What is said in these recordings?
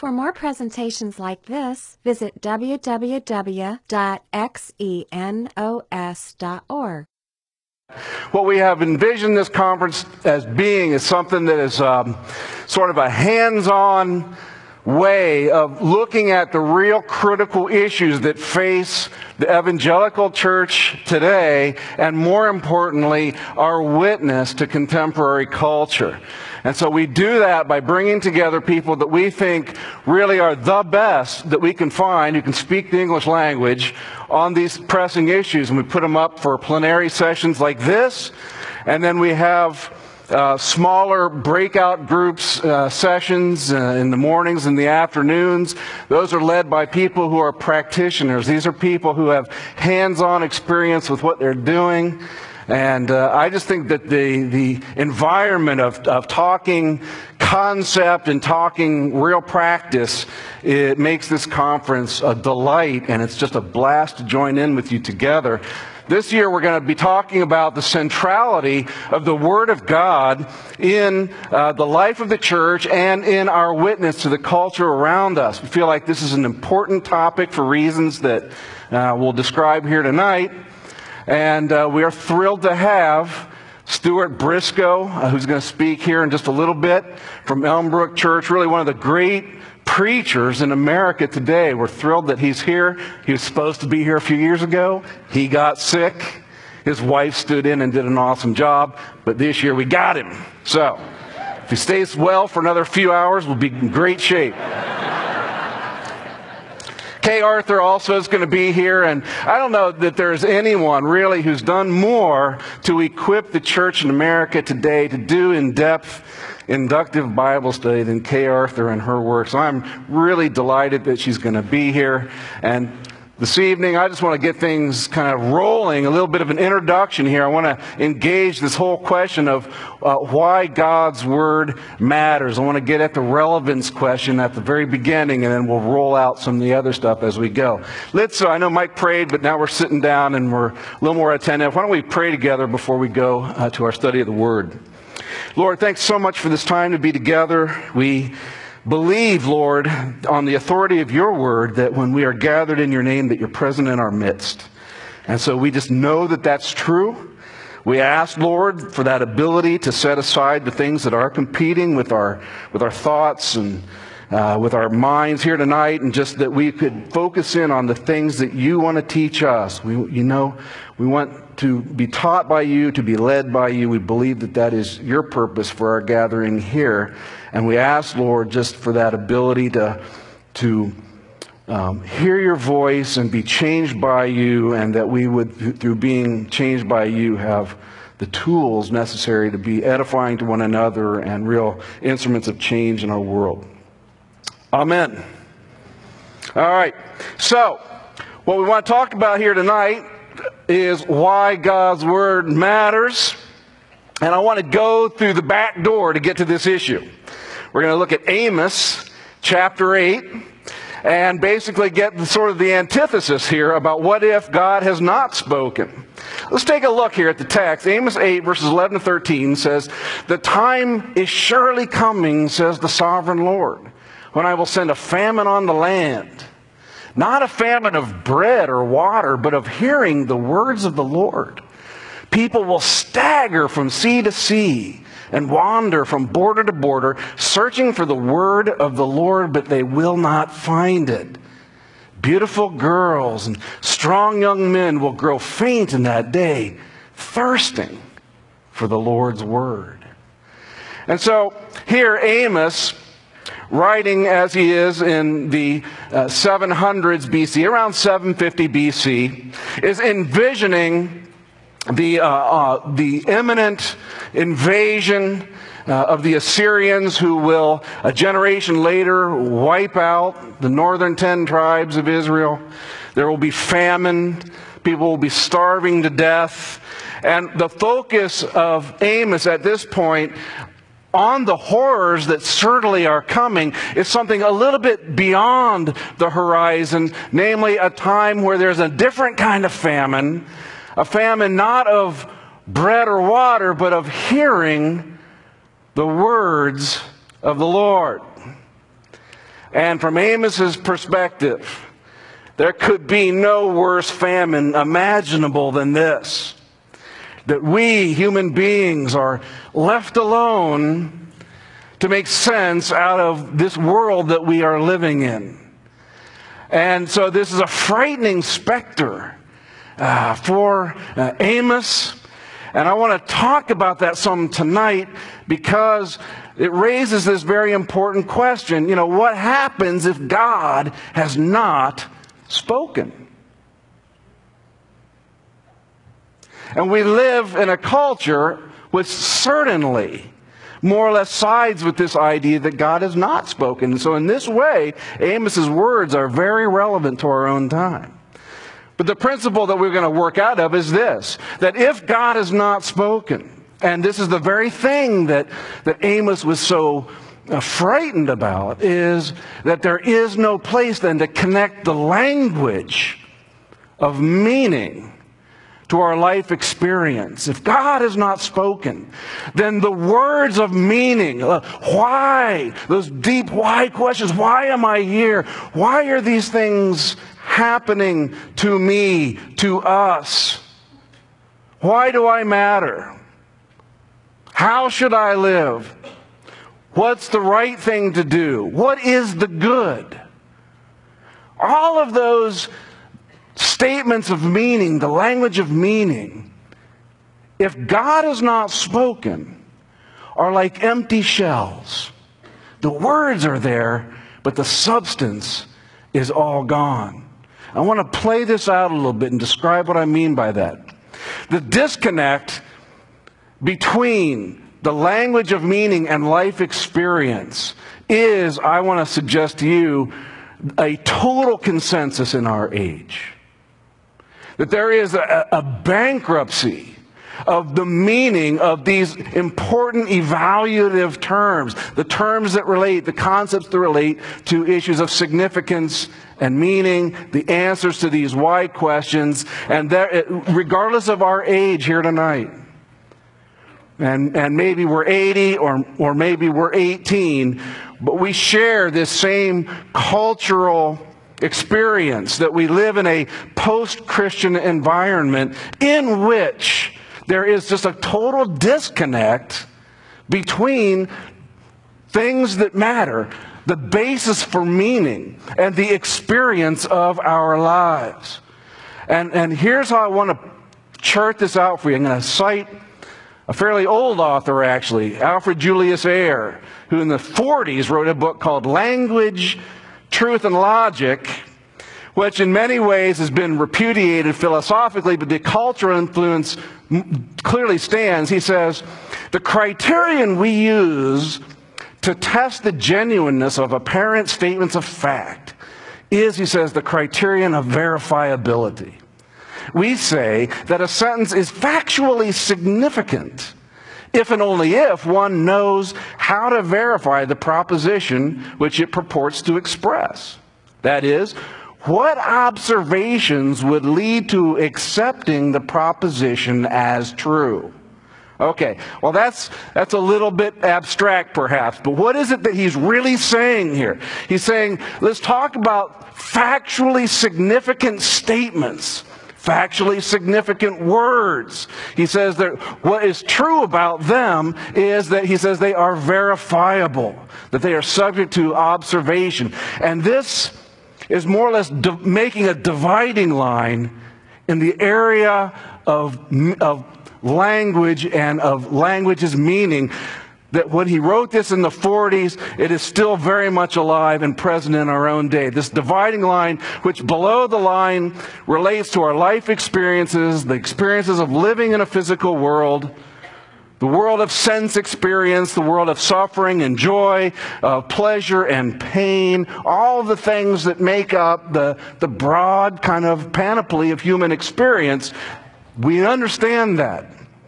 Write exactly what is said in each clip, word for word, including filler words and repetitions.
For more presentations like this, visit w w w dot xenos dot org. What we have envisioned this conference as being is something that is um, sort of a hands-on way of looking at the real critical issues that face the evangelical church today, and more importantly, our witness to contemporary culture. And so we do that by bringing together people that we think really are the best that we can find who can speak the English language on these pressing issues. And we put them up for plenary sessions like this. And then we have uh, smaller breakout groups uh, sessions uh, in the mornings and the afternoons. Those are led by people who are practitioners. These are people who have hands-on experience with what they're doing. And uh, I just think that the, the environment of, of talking concept and talking real practice, it makes this conference a delight, and it's just a blast to join in with you together. This year we're going to be talking about the centrality of the Word of God in uh, the life of the church and in our witness to the culture around us. We feel like this is an important topic for reasons that uh, we'll describe here tonight. And uh, we are thrilled to have Stuart Briscoe, uh, who's going to speak here in just a little bit, from Elmbrook Church, really one of the great preachers in America today. We're thrilled that he's here. He was supposed to be here a few years ago. He got sick. His wife stood in and did an awesome job. But this year we got him. So if he stays well for another few hours, we'll be in great shape. Kay Arthur also is going to be here, and I don't know that there's anyone really who's done more to equip the church in America today to do in-depth inductive Bible study than Kay Arthur and her work. So I'm really delighted that she's going to be here. And this evening, I just want to get things kind of rolling, a little bit of an introduction here. I want to engage this whole question of uh, why God's Word matters. I want to get at the relevance question at the very beginning, and then we'll roll out some of the other stuff as we go. Let's, uh, I know Mike prayed, but now we're sitting down and we're a little more attentive. Why don't we pray together before we go uh, to our study of the Word? Lord, thanks so much for this time to be together. We believe, Lord, on the authority of your word, that when we are gathered in your name, that you're present in our midst. And so we just know that that's true. We ask, Lord, for that ability to set aside the things that are competing with our with our thoughts and uh, with our minds here tonight, and just that we could focus in on the things that you want to teach us. We, you know, we want to be taught by you, to be led by you. We believe that that is your purpose for our gathering here. And we ask, Lord, just for that ability to, to um, hear your voice and be changed by you, and that we would, through being changed by you, have the tools necessary to be edifying to one another and real instruments of change in our world. Amen. All right. So, what we want to talk about here tonight is why God's Word matters. And I want to go through the back door to get to this issue. We're going to look at Amos chapter eight and basically get the, sort of the antithesis here about what if God has not spoken. Let's take a look here at the text. Amos eight verses eleven to thirteen says, "The time is surely coming, says the sovereign Lord, when I will send a famine on the land. Not a famine of bread or water, but of hearing the words of the Lord. People will stagger from sea to sea and wander from border to border, searching for the word of the Lord, but they will not find it. Beautiful girls and strong young men will grow faint in that day, thirsting for the Lord's word." And so here Amos, writing as he is in the uh, seven hundreds B C, around seven fifty B C, is envisioning the uh, uh, the imminent invasion uh, of the Assyrians, who will, a generation later, wipe out the northern ten tribes of Israel. There will be famine. People will be starving to death. And the focus of Amos at this point on the horrors that certainly are coming is something a little bit beyond the horizon, namely a time where there's a different kind of famine, a famine not of bread or water, but of hearing the words of the Lord. And from Amos's perspective, there could be no worse famine imaginable than this. That we, human beings, are left alone to make sense out of this world that we are living in. And so this is a frightening specter uh, for uh, Amos. And I want to talk about that some tonight because it raises this very important question. You know, what happens if God has not spoken? And we live in a culture which certainly more or less sides with this idea that God has not spoken. And so in this way, Amos's words are very relevant to our own time. But the principle that we're going to work out of is this, that if God has not spoken, and this is the very thing that, that Amos was so uh, frightened about, is that there is no place then to connect the language of meaning to our life experience. If God has not spoken, then the words of meaning, uh, why, those deep why questions, why am I here? Why are these things happening to me, to us? Why do I matter? How should I live? What's the right thing to do? What is the good? All of those statements of meaning, the language of meaning, if God has not spoken, are like empty shells. The words are there, but the substance is all gone. I want to play this out a little bit and describe what I mean by that. The disconnect between the language of meaning and life experience is, I want to suggest to you, a total consensus in our age. That there is a, a bankruptcy of the meaning of these important evaluative terms, the terms that relate, the concepts that relate to issues of significance and meaning, the answers to these why questions, and there, regardless of our age here tonight. And, and maybe we're eighty or, or maybe we're eighteen, but we share this same cultural experience that we live in a post-Christian environment in which there is just a total disconnect between things that matter, the basis for meaning, and the experience of our lives. And, and here's how I want to chart this out for you. I'm going to cite a fairly old author, actually, Alfred Julius Ayre, who in the forties wrote a book called Language, Truth, and Logic, which in many ways has been repudiated philosophically, but the cultural influence clearly stands. He says, the criterion we use to test the genuineness of apparent statements of fact is, he says, the criterion of verifiability. We say that a sentence is factually significant if and only if one knows how to verify the proposition which it purports to express. That is, what observations would lead to accepting the proposition as true? Okay, well that's, that's a little bit abstract perhaps, but what is it that he's really saying here? He's saying, let's talk about factually significant statements. Factually significant words. He says that what is true about them is that he says they are verifiable, that they are subject to observation. And this is more or less di- making a dividing line in the area of, of language and of language's meaning, that when he wrote this in the forties, it is still very much alive and present in our own day. This dividing line, which below the line relates to our life experiences, the experiences of living in a physical world, the world of sense experience, the world of suffering and joy, of pleasure and pain, all the things that make up the, the broad kind of panoply of human experience. We understand that.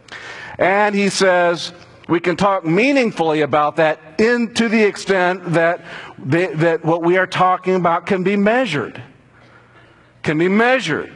And he says, we can talk meaningfully about that in to the extent that they, that what we are talking about can be measured, can be measured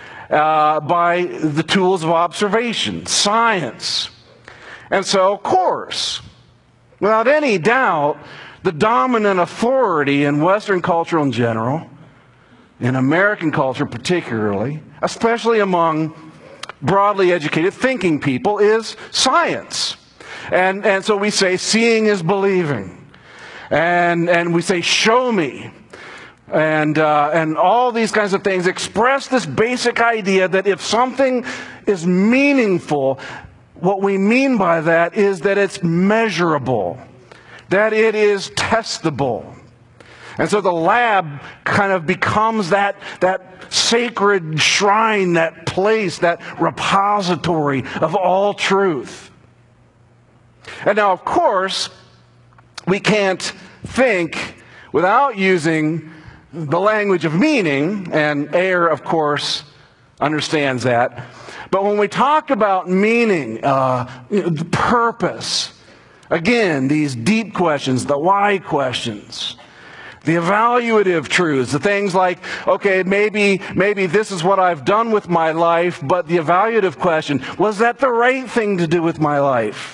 uh, by the tools of observation, science. And so, of course, without any doubt, the dominant authority in Western culture in general, in American culture particularly, especially among broadly educated thinking people, is science. And, and so we say seeing is believing. And, and we say show me. And, uh, and all these kinds of things express this basic idea that if something is meaningful, what we mean by that is that it's measurable, that it is testable. And so the lab kind of becomes that, that sacred shrine, that place, that repository of all truth. And now, of course, we can't think without using the language of meaning, and Ayer, of course, understands that. But when we talk about meaning, uh, purpose, again, these deep questions, the why questions, the evaluative truths, the things like, okay, maybe, maybe this is what I've done with my life, but the evaluative question, was that the right thing to do with my life?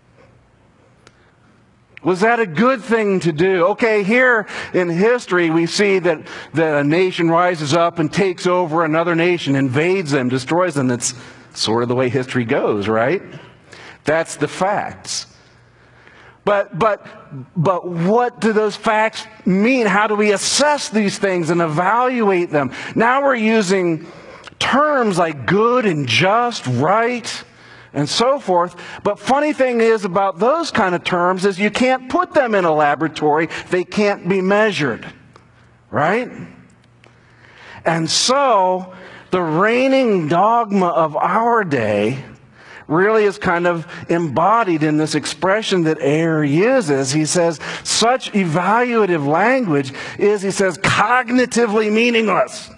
Was that a good thing to do? Okay, here in history we see that, that a nation rises up and takes over another nation, invades them, destroys them. That's sort of the way history goes, right? That's the facts. But, but, but what do those facts mean? How do we assess these things and evaluate them? Now we're using terms like good and just, right, and so forth. But funny thing is about those kind of terms is you can't put them in a laboratory. They can't be measured, right? And so the reigning dogma of our day really is kind of embodied in this expression that Ayer uses. He says such evaluative language is, he says, cognitively meaningless.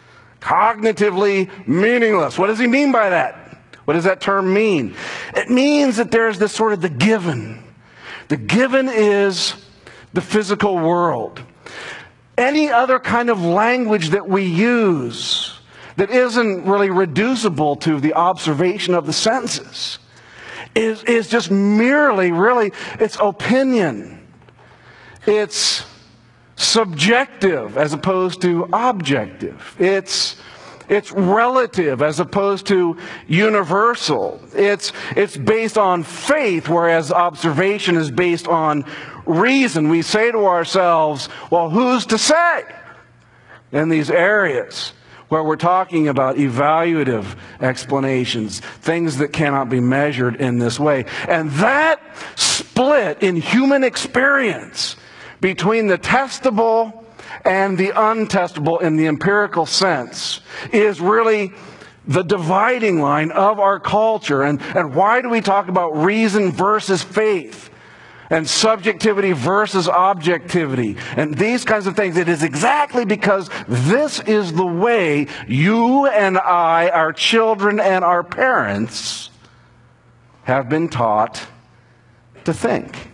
Cognitively meaningless. What does he mean by that? What does that term mean? It means that there's this sort of the given. The given is the physical world. Any other kind of language that we use that isn't really reducible to the observation of the senses is, is just merely, really, it's opinion. It's subjective as opposed to objective. It's It's relative as opposed to universal. It's, it's based on faith, whereas observation is based on reason. We say to ourselves, well, who's to say? In these areas where we're talking about evaluative explanations, things that cannot be measured in this way. And that split in human experience between the testable and the untestable in the empirical sense is really the dividing line of our culture. And, and why do we talk about reason versus faith and subjectivity versus objectivity and these kinds of things? It is exactly because this is the way you and I, our children and our parents, have been taught to think.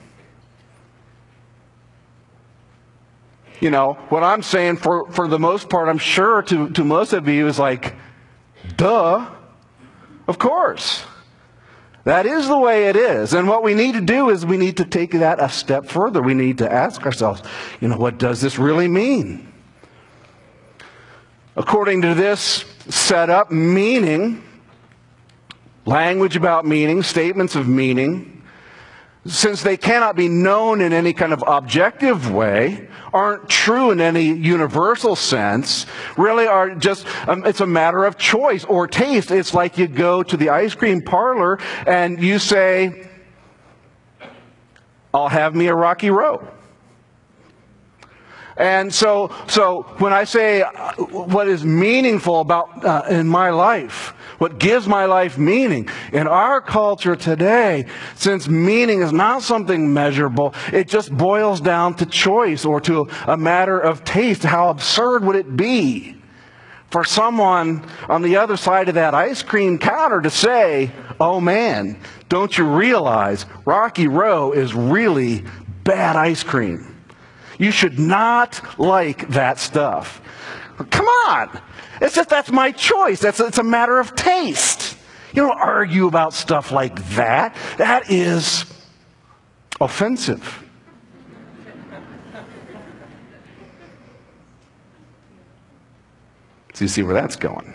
You know, what I'm saying for, for the most part, I'm sure to, to most of you is like, duh, of course. That is the way it is. And what we need to do is we need to take that a step further. We need to ask ourselves, you know, what does this really mean? According to this setup, meaning, language about meaning, statements of meaning, since they cannot be known in any kind of objective way, aren't true in any universal sense, really are just, um, it's a matter of choice or taste. It's like you go to the ice cream parlor and you say, I'll have me a Rocky Road. And so, so when I say uh, what is meaningful about uh, in my life, what gives my life meaning, in our culture today, since meaning is not something measurable, it just boils down to choice or to a matter of taste. How absurd would it be for someone on the other side of that ice cream counter to say, oh man, don't you realize Rocky Road is really bad ice cream? You should not like that stuff. Come on. It's just, that's my choice. That's, it's a matter of taste. You don't argue about stuff like that. That is offensive. So you see where that's going.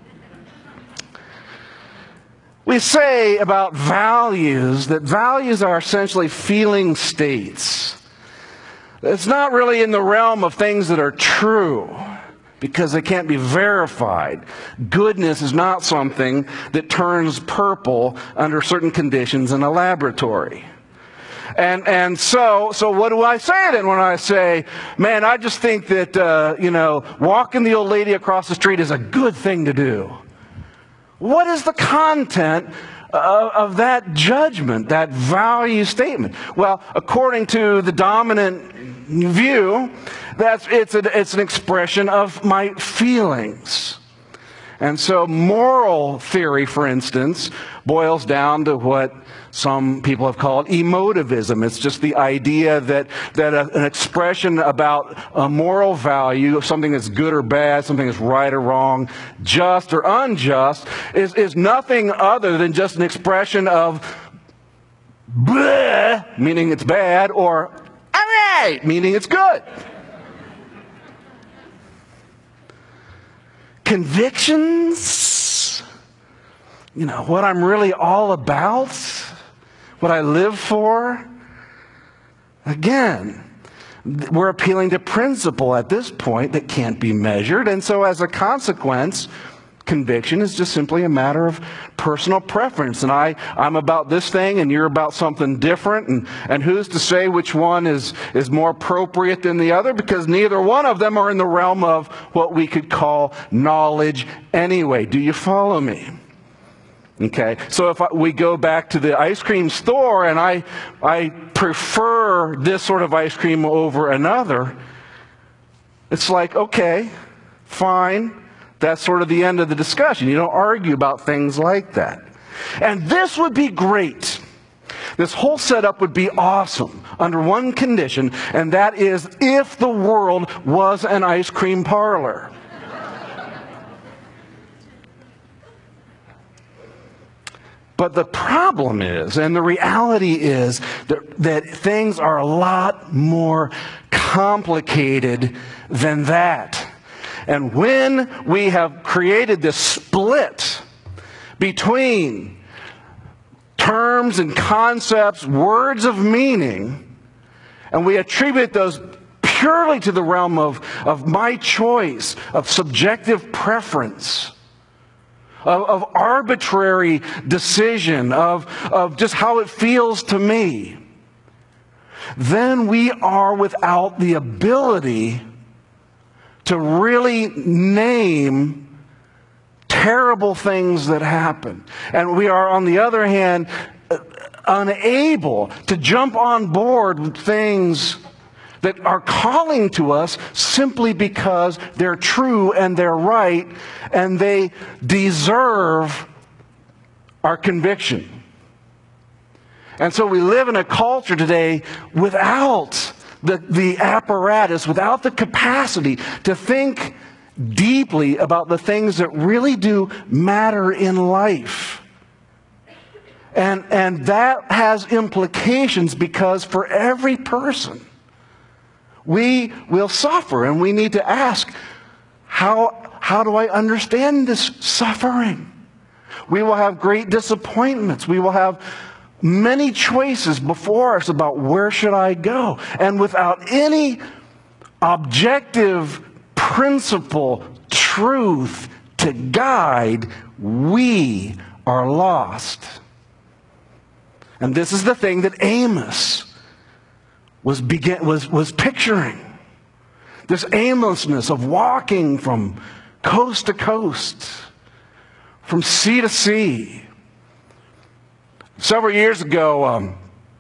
We say about values that values are essentially feeling states. It's not really in the realm of things that are true, because they can't be verified. Goodness is not something that turns purple under certain conditions in a laboratory. And and so so what do I say then when I say, man, I just think that, uh, you know, walking the old lady across the street is a good thing to do? What is the content of, of that judgment, that value statement? Well, according to the dominant view, that's it's, a, it's an expression of my feelings. And so moral theory, for instance, boils down to what some people have called emotivism. It's just the idea that, that a, an expression about a moral value, something that's good or bad, something that's right or wrong, just or unjust, is, is nothing other than just an expression of bleh, meaning it's bad, or all right, meaning it's good. Convictions, you know, what I'm really all about, what I live for. Again, we're appealing to principle at this point that can't be measured, and so as a consequence, conviction is just simply a matter of personal preference. And I, I'm about this thing and you're about something different. And, and who's to say which one is, is more appropriate than the other? Because neither one of them are in the realm of what we could call knowledge anyway. Do you follow me? Okay, so if I, we go back to the ice cream store and I, I prefer this sort of ice cream over another, it's like, okay, fine. That's sort of the end of the discussion. You don't argue about things like that. And this would be great. This whole setup would be awesome under one condition, and that is if the world was an ice cream parlor. But the problem is, and the reality is, that, that things are a lot more complicated than that. And when we have created this split between terms and concepts, words of meaning, and we attribute those purely to the realm of, of my choice, of subjective preference, of, of arbitrary decision, of, of just how it feels to me, then we are without the ability to really name terrible things that happen. And we are, on the other hand, unable to jump on board with things that are calling to us simply because they're true and they're right and they deserve our conviction. And so we live in a culture today without The, the apparatus, without the capacity to think deeply about the things that really do matter in life. And, and that has implications because for every person, we will suffer, and we need to ask, how, how do I understand this suffering? We will have great disappointments. We will have many choices before us about where should I go. And without any objective principle, truth to guide, we are lost. And this is the thing that Amos was, begin, was, was picturing. This aimlessness of walking from coast to coast, from sea to sea. Several years ago, um,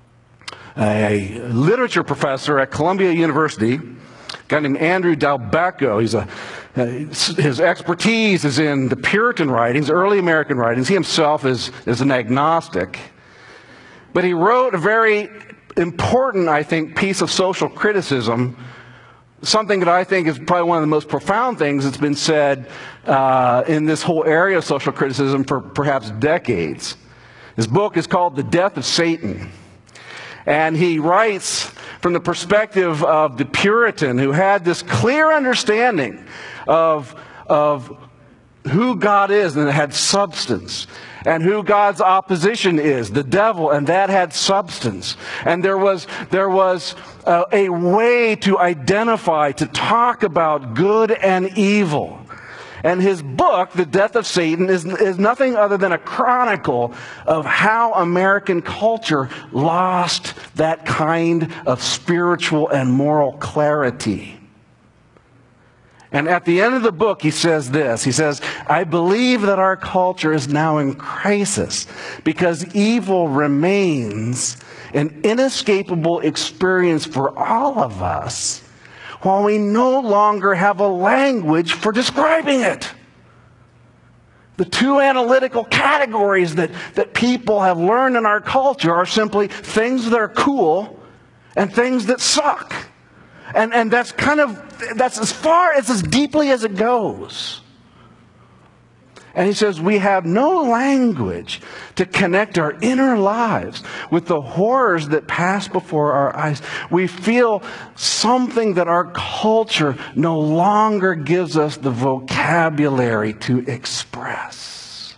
a literature professor at Columbia University, a guy named Andrew Delbecco, he's a, uh, his expertise is in the Puritan writings, early American writings. He himself is, is an agnostic. But he wrote a very important, I think, piece of social criticism, something that I think is probably one of the most profound things that's been said uh, in this whole area of social criticism for perhaps decades. His book is called The Death of Satan. And he writes from the perspective of the Puritan who had this clear understanding of, of who God is, and it had substance. And who God's opposition is, the devil, and that had substance. And there was there was a, a way to identify, to talk about good and evil. And his book, The Death of Satan, is, is nothing other than a chronicle of how American culture lost that kind of spiritual and moral clarity. And at the end of the book, he says this. He says, I believe that our culture is now in crisis because evil remains an inescapable experience for all of us, while we no longer have a language for describing it. The two analytical categories that, that people have learned in our culture are simply things that are cool and things that suck. And, and that's kind of, that's as far, it's as deeply as it goes. And he says, we have no language to connect our inner lives with the horrors that pass before our eyes. We feel something that our culture no longer gives us the vocabulary to express.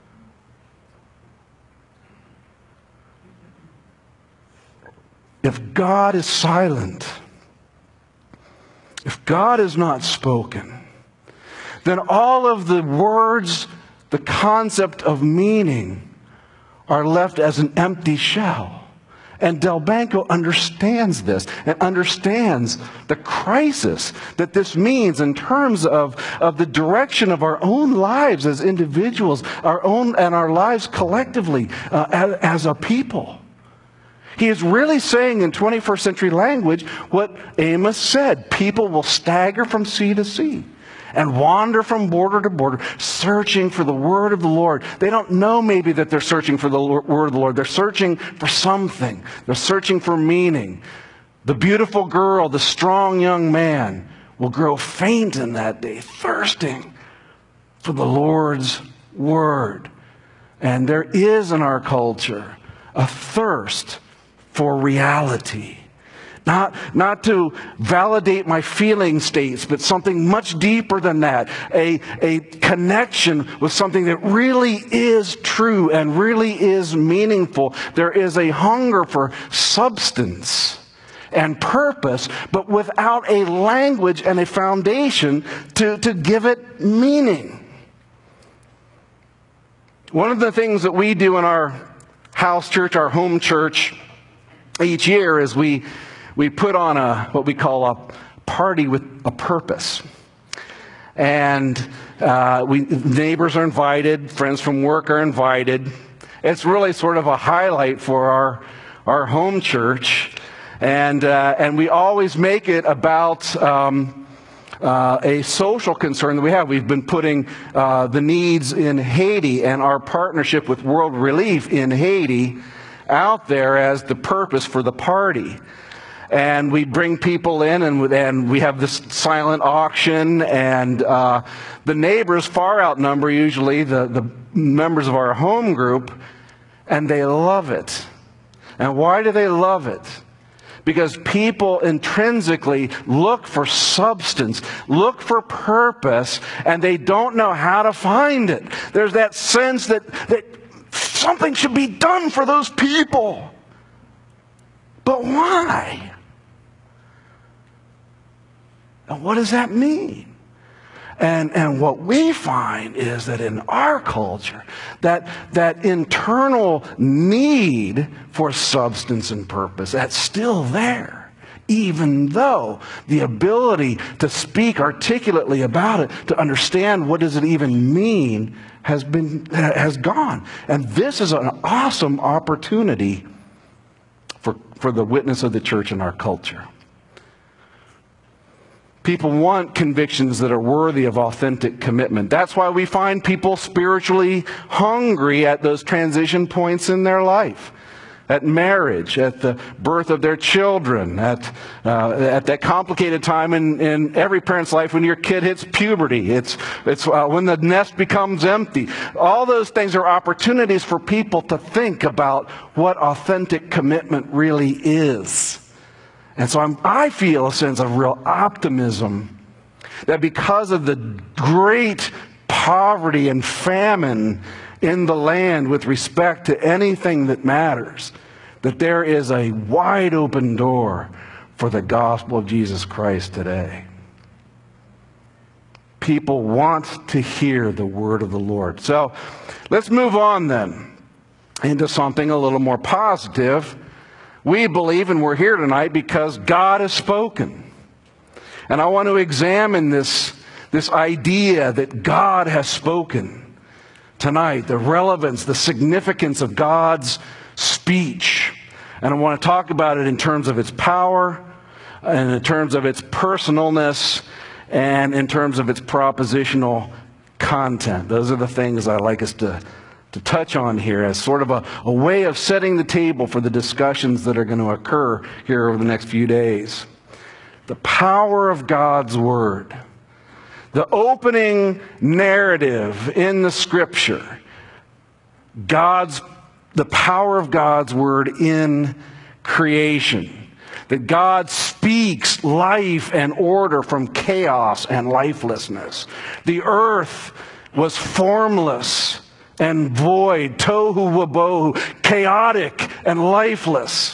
If God is silent, if God is not spoken, then all of the words, the concept of meaning, are left as an empty shell. And Delbanco understands this and understands the crisis that this means in terms of, of the direction of our own lives as individuals, our own and our lives collectively uh, as, as a people. He is really saying in twenty-first century language what Amos said. People will stagger from sea to sea and wander from border to border, searching for the word of the Lord. They don't know maybe that they're searching for the word of the Lord. They're searching for something. They're searching for meaning. The beautiful girl, the strong young man will grow faint in that day, thirsting for the Lord's word. And there is in our culture a thirst for reality. Not, not to validate my feeling states, but something much deeper than that. A, a connection with something that really is true and really is meaningful. There is a hunger for substance and purpose, but without a language and a foundation to, to give it meaning. One of the things that we do in our house church, our home church, each year is we we put on a what we call a party with a purpose. And uh, we neighbors are invited, friends from work are invited. It's really sort of a highlight for our our home church, and uh, and we always make it about um, uh, a social concern that we have. We've been putting uh, the needs in Haiti and our partnership with World Relief in Haiti out there as the purpose for the party. And we bring people in, and, and we have this silent auction, and uh, the neighbors far outnumber usually the, the members of our home group, and they love it. And why do they love it? Because people intrinsically look for substance, look for purpose, and they don't know how to find it. There's that sense that, that something should be done for those people. But why? And what does that mean? And, and what we find is that in our culture, that, that internal need for substance and purpose, that's still there. Even though the ability to speak articulately about it, to understand what does it even mean, has been has gone. And this is an awesome opportunity for, for the witness of the church in our culture. People want convictions that are worthy of authentic commitment. That's why we find people spiritually hungry at those transition points in their life. At marriage, at the birth of their children, at uh, at that complicated time in, in every parent's life when your kid hits puberty. It's it's uh, when the nest becomes empty. All those things are opportunities for people to think about what authentic commitment really is. And so I'm, I feel a sense of real optimism that because of the great poverty and famine in the land with respect to anything that matters, that there is a wide open door for the gospel of Jesus Christ today. People want to hear the word of the Lord. So let's move on then into something a little more positive. We believe, and we're here tonight because God has spoken. And I want to examine this, this idea that God has spoken tonight, the relevance, the significance of God's speech. And I want to talk about it in terms of its power, and in terms of its personalness, and in terms of its propositional content. Those are the things I like us to, to touch on here as sort of a, a way of setting the table for the discussions that are going to occur here over the next few days. The power of God's Word. The opening narrative in the Scripture. God's, the power of God's Word in creation. That God speaks life and order from chaos and lifelessness. The earth was formless and void, tohu wabohu, chaotic and lifeless.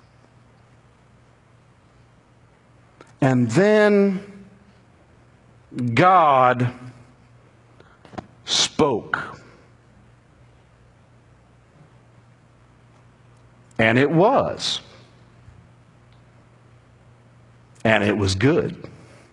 And then God spoke. And it was. And it was good.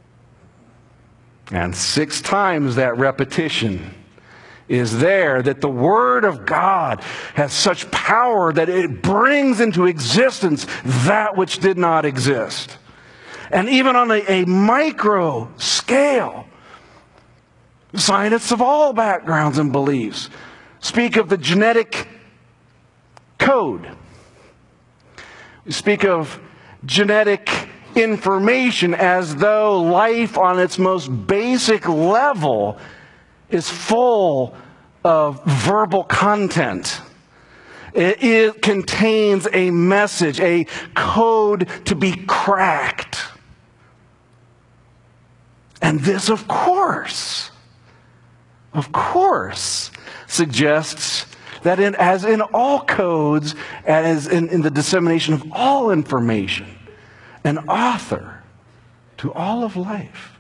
And six times that repetition is there, that the Word of God has such power that it brings into existence that which did not exist. And even on a, a micro scale, scientists of all backgrounds and beliefs speak of the genetic code. We speak of genetic information as though life on its most basic level is full of verbal content. It, it contains a message, a code to be cracked. And this, of course, of course, suggests that in, as in all codes, as in, in the dissemination of all information, an author to all of life.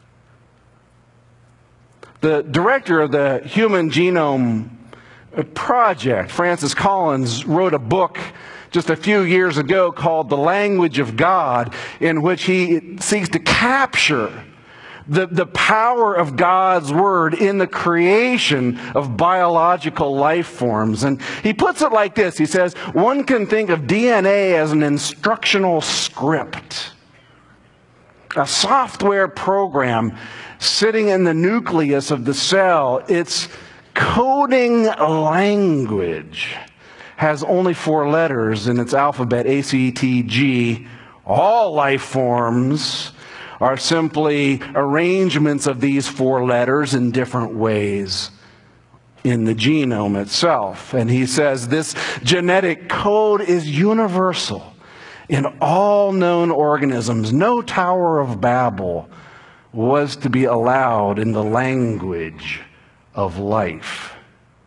The director of the Human Genome Project, Francis Collins, wrote a book just a few years ago called The Language of God, in which he seeks to capture the, the power of God's Word in the creation of biological life forms. And he puts it like this. He says, one can think of D N A as an instructional script, a software program sitting in the nucleus of the cell. Its coding language has only four letters in its alphabet, A, C, T, G. All life forms are simply arrangements of these four letters in different ways in the genome itself. And he says this genetic code is universal in all known organisms. No Tower of Babel was to be allowed in the language of life.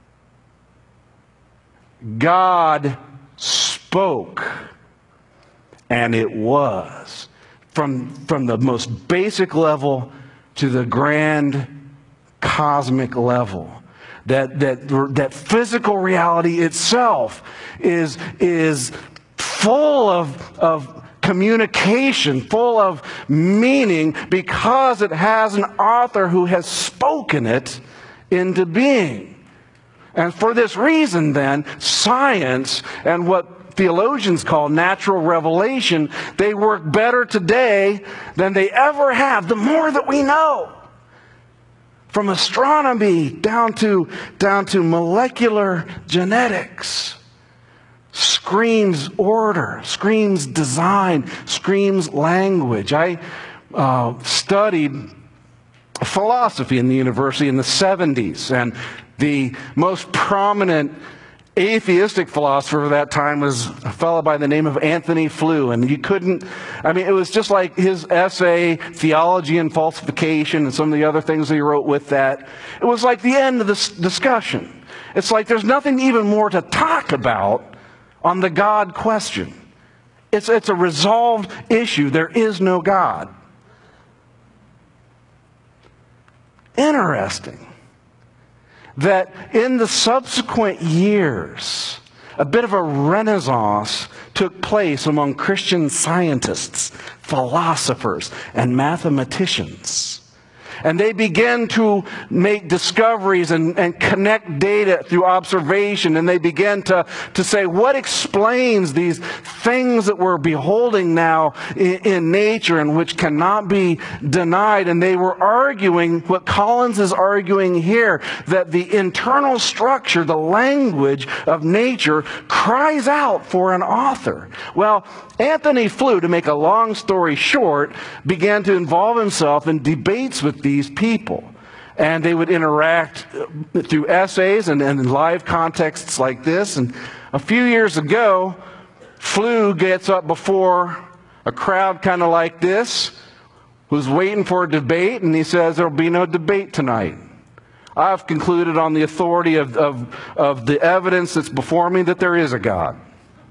God spoke, and it was. From, from the most basic level to the grand cosmic level. That, that, that physical reality itself is, is full of, of communication, full of meaning, because it has an author who has spoken it into being. And for this reason, then, science and what theologians call natural revelation, they work better today than they ever have, the more that we know. From astronomy down to, down to molecular genetics. Screams order, screams design, screams language. I uh, studied philosophy in the university in the seventies, and the most prominent atheistic philosopher of that time was a fellow by the name of Anthony Flew. And you couldn't, I mean, it was just like his essay, Theology and Falsification, and some of the other things that he wrote with that. It was like the end of this discussion. It's like there's nothing even more to talk about on the God question. It's, it's a resolved issue. There is no God. Interesting that in the subsequent years, a bit of a renaissance took place among Christian scientists, philosophers, and mathematicians. And they began to make discoveries and, and connect data through observation. And they began to, to say, what explains these things that we're beholding now in, in nature and which cannot be denied? And they were arguing what Collins is arguing here, that the internal structure, the language of nature cries out for an author. Well, Anthony Flew, to make a long story short, began to involve himself in debates with these people. And they would interact through essays and, and in live contexts like this. And a few years ago, Flew gets up before a crowd kind of like this, who's waiting for a debate, and he says, there'll be no debate tonight. I've concluded on the authority of, of, of the evidence that's before me that there is a God.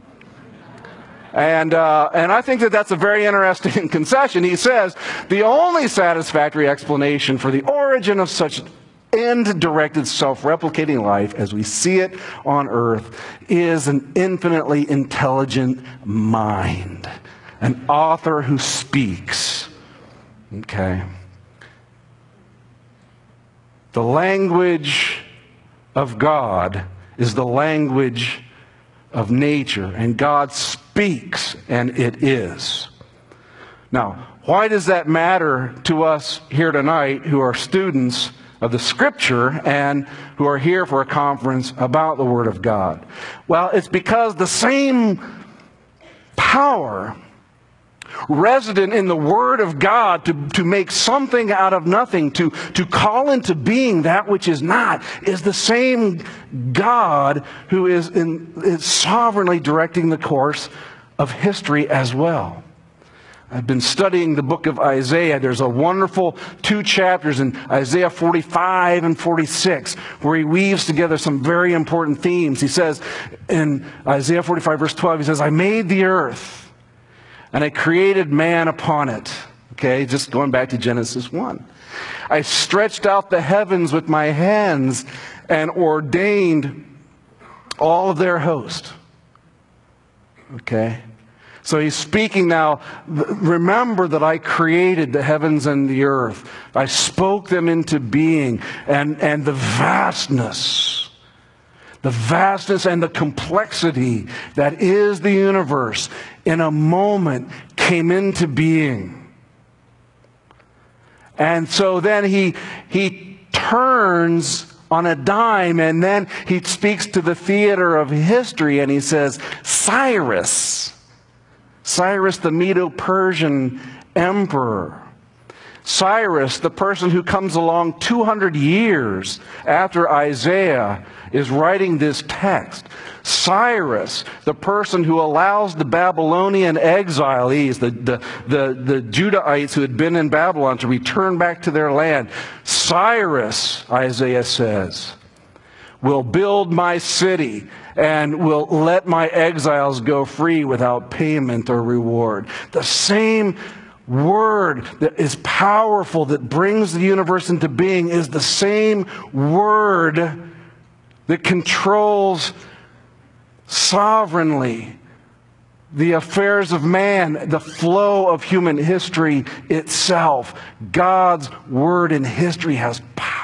And, uh, and I think that that's a very interesting concession. He says, the only satisfactory explanation for the origin of such end-directed, self-replicating life as we see it on earth is an infinitely intelligent mind, an author who speaks. Okay. The language of God is the language of nature, and God speaks, and it is. Now, why does that matter to us here tonight who are students of the Scripture and who are here for a conference about the Word of God? Well, it's because the same power resident in the Word of God to, to make something out of nothing, to, to call into being that which is not, is the same God who is, in, is sovereignly directing the course of history as well. I've been studying the book of Isaiah. There's a wonderful two chapters in Isaiah forty-five and forty-six where he weaves together some very important themes. He says in Isaiah forty-five verse twelve, he says, I made the earth and I created man upon it. Okay, just going back to Genesis one. I stretched out the heavens with my hands and ordained all of their host. Okay. So he's speaking now, remember that I created the heavens and the earth. I spoke them into being, and, and the vastness, the vastness and the complexity that is the universe in a moment came into being. And so then he, he turns on a dime, and then he speaks to the theater of history, and he says, Cyrus, Cyrus the Medo-Persian emperor. Cyrus, the person who comes along two hundred years after Isaiah is writing this text. Cyrus, the person who allows the Babylonian exilees, the, the, the, the Judahites who had been in Babylon, to return back to their land. Cyrus, Isaiah says, will build my city and will let my exiles go free without payment or reward. The same word that is powerful, that brings the universe into being, is the same word that controls sovereignly the affairs of man, the flow of human history itself. God's word in history has power.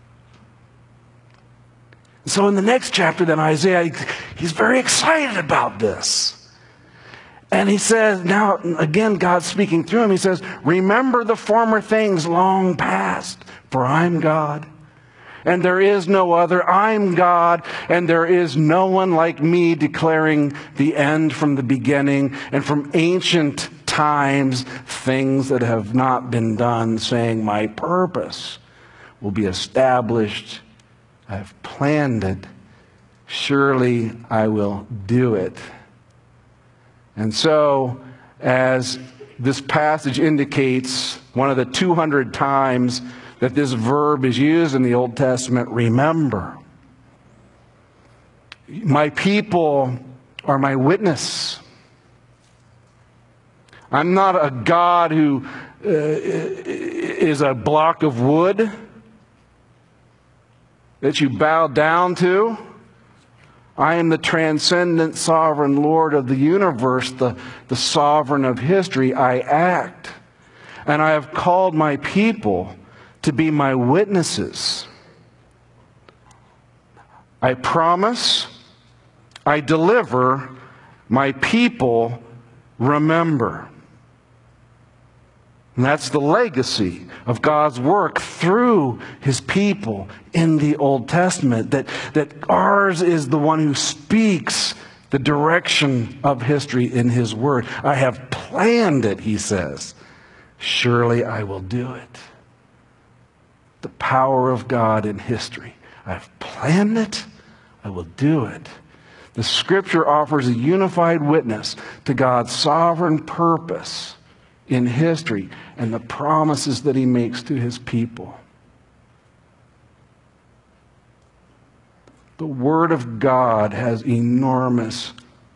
So in the next chapter, then, Isaiah, he's very excited about this. And he says, now, again, God's speaking through him. He says, remember the former things long past, for I'm God, and there is no other. I'm God, and there is no one like me, declaring the end from the beginning, and from ancient times, things that have not been done, saying, my purpose will be established. I've planned it, surely I will do it. And so, as this passage indicates, one of the two hundred times that this verb is used in the Old Testament, remember. My people are my witness. I'm not a God who uh, is a block of wood that you bow down to. I am the transcendent sovereign Lord of the universe, the, the sovereign of history. I act. And I have called my people to be my witnesses. I promise, I deliver, my people remember. And that's the legacy of God's work through His people in the Old Testament. That, that ours is the one who speaks the direction of history in His Word. I have planned it, He says. Surely I will do it. The power of God in history. I've planned it. I will do it. The Scripture offers a unified witness to God's sovereign purpose in history and the promises that He makes to His people. The Word of God has enormous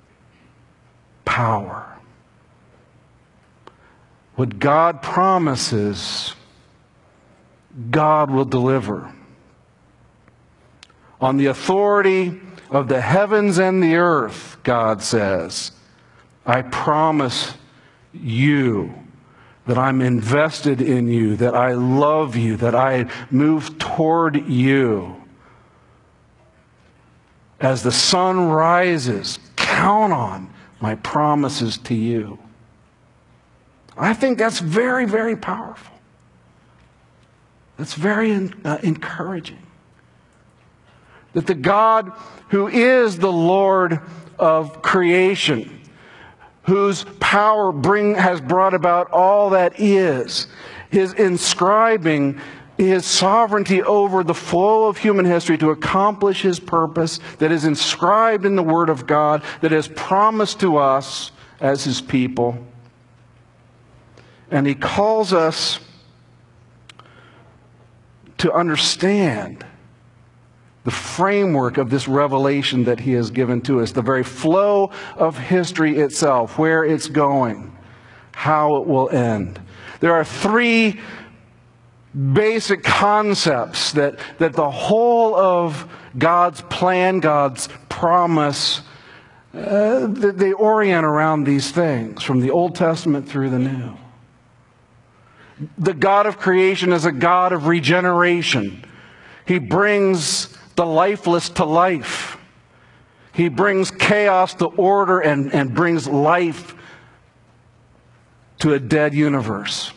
power. What God promises, God will deliver. On the authority of the heavens and the earth, God says, I promise you that I'm invested in you, that I love you, that I move toward you. As the sun rises, count on my promises to you. I think that's very, very powerful. That's very uh, encouraging. That the God who is the Lord of creation, whose power bring, has brought about all that is, His inscribing His sovereignty over the flow of human history to accomplish His purpose that is inscribed in the Word of God, that is promised to us as His people. And He calls us to understand the framework of this revelation that He has given to us, the very flow of history itself, where it's going, how it will end. There are three basic concepts that, that the whole of God's plan, God's promise, uh, that they orient around these things from the Old Testament through the New. The God of creation is a God of regeneration. He brings the lifeless to life. He brings chaos to order and, and brings life to a dead universe.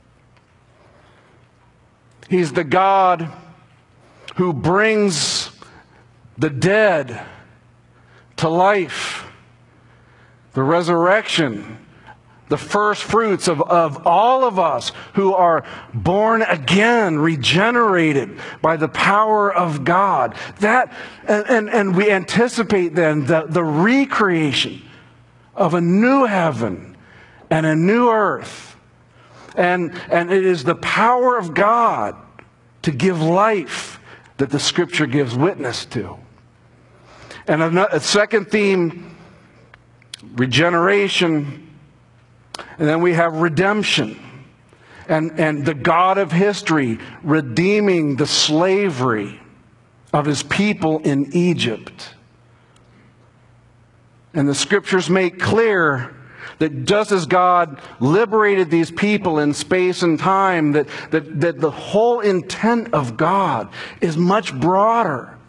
He's the God who brings the dead to life. The resurrection, the first fruits of, of all of us who are born again, regenerated by the power of God. That, and, and, and we anticipate then the, the recreation of a new heaven and a new earth. And, and it is the power of God to give life that the Scripture gives witness to. And a, a second theme, regeneration. And then we have redemption. And, and the God of history redeeming the slavery of His people in Egypt. And the Scriptures make clear that just as God liberated these people in space and time, that, that, that the whole intent of God is much broader.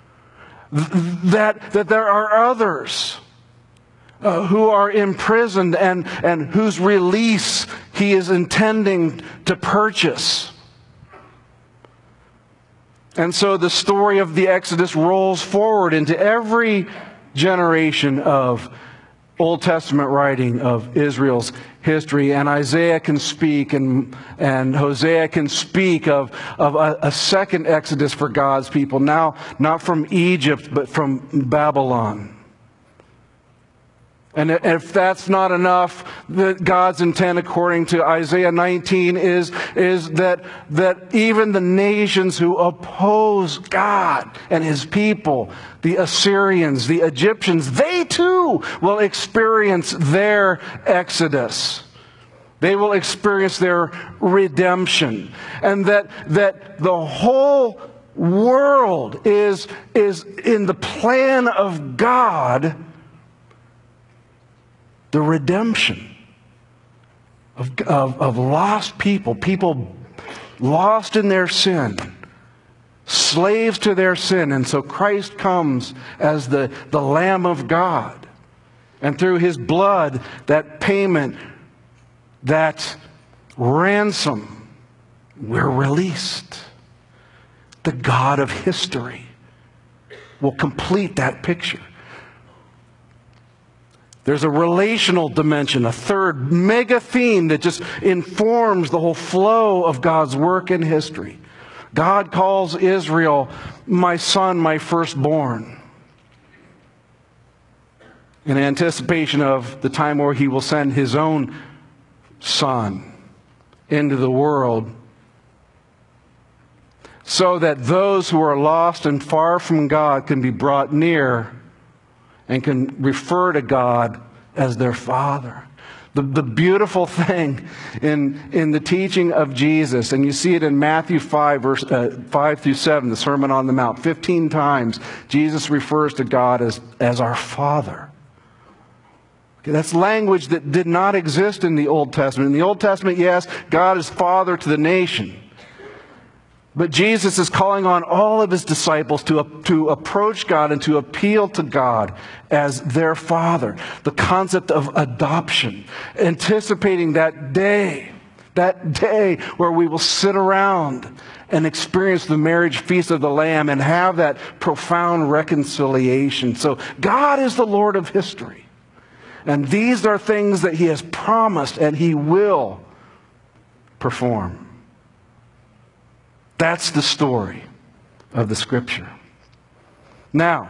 That, that there are others uh, who are imprisoned and, and whose release He is intending to purchase. And so the story of the Exodus rolls forward into every generation of Old Testament writing of Israel's history, and Isaiah can speak, and, and Hosea can speak of, of a, a second exodus for God's people, now not from Egypt, but from Babylon. And if that's not enough, that God's intent, according to Isaiah nineteen, is, is that, that even the nations who oppose God and His people, the Assyrians, the Egyptians, they too will experience their exodus. They will experience their redemption. And that, that the whole world is, is in the plan of God, the redemption of, of, of lost people, people lost in their sin, slaves to their sin. And so Christ comes as the, the Lamb of God. And through His blood, that payment, that ransom, we're released. The God of history will complete that picture. There's a relational dimension, a third mega theme that just informs the whole flow of God's work in history. God calls Israel, my son, my firstborn, in anticipation of the time where He will send His own Son into the world, so that those who are lost and far from God can be brought near and can refer to God as their Father. The, the beautiful thing in, in the teaching of Jesus, and you see it in Matthew five, verse, uh, five through seven, the Sermon on the Mount, fifteen times, Jesus refers to God as, as our Father. Okay, that's language that did not exist in the Old Testament. In the Old Testament, yes, God is Father to the nation. But Jesus is calling on all of His disciples to, to approach God and to appeal to God as their Father. The concept of adoption, anticipating that day, that day where we will sit around and experience the marriage feast of the Lamb and have that profound reconciliation. So God is the Lord of history. And these are things that He has promised and He will perform. That's the story of the Scripture. Now,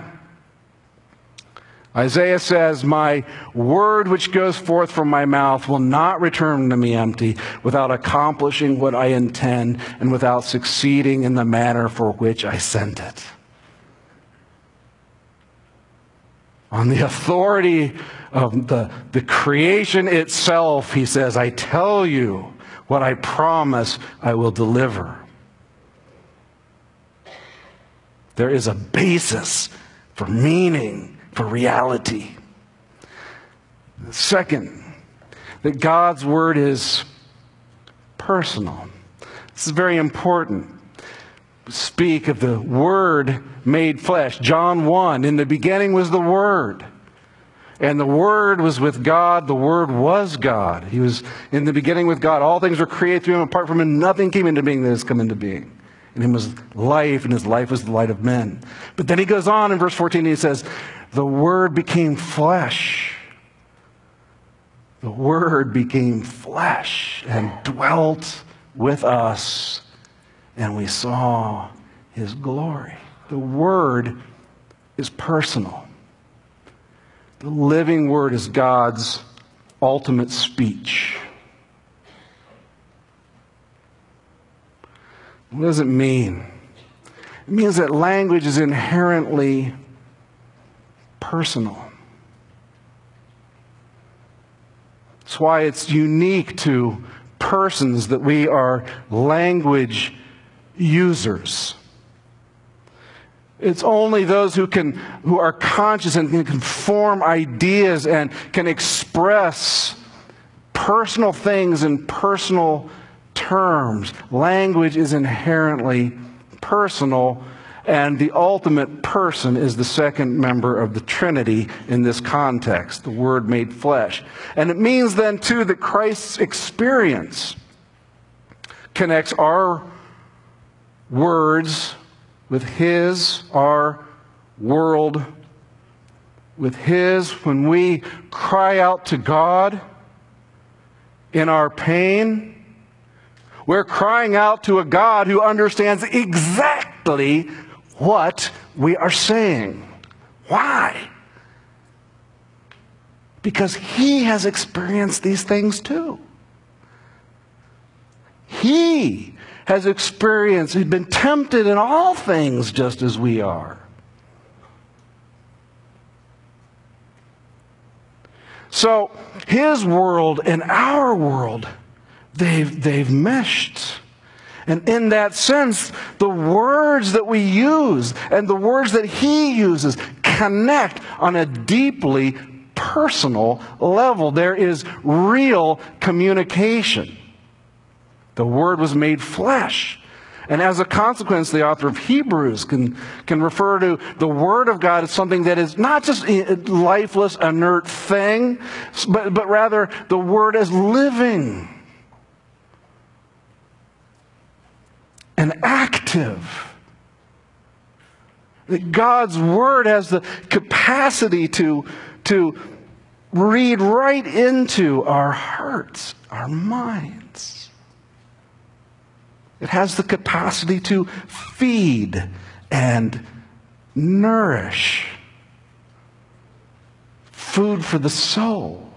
Isaiah says, my word which goes forth from my mouth will not return to me empty, without accomplishing what I intend and without succeeding in the manner for which I sent it. On the authority of the, the creation itself, He says, I tell you what I promise I will deliver. There is a basis for meaning, for reality. Second, that God's Word is personal. This is very important. Speak of the Word made flesh. John one, in the beginning was the Word. And the Word was with God. The Word was God. He was in the beginning with God. All things were created through Him. Apart from Him, nothing came into being that has come into being. In Him was life, and His life was the light of men. But then He goes on in verse fourteen, He says, the Word became flesh. The Word became flesh and dwelt with us, and we saw His glory. The Word is personal. The living Word is God's ultimate speech. What does it mean? It means that language is inherently personal. That's why it's unique to persons that we are language users. It's only those who can, who are conscious and can form ideas and can express personal things in personal terms. Language is inherently personal, and the ultimate person is the second member of the Trinity in this context, the Word made flesh. And it means then, too, that Christ's experience connects our words with His, our world with His when we cry out to God in our pain. We're crying out to a God who understands exactly what we are saying. Why? Because He has experienced these things too. He has experienced, He's been tempted in all things just as we are. So His world and our world, they've, they've meshed. And in that sense, the words that we use and the words that He uses connect on a deeply personal level. There is real communication. The Word was made flesh. And as a consequence, the author of Hebrews can, can refer to the Word of God as something that is not just a lifeless, inert thing, but, but rather the Word as living and active. That God's Word has the capacity to, to read right into our hearts, our minds. It has the capacity to feed and nourish. Food for the soul.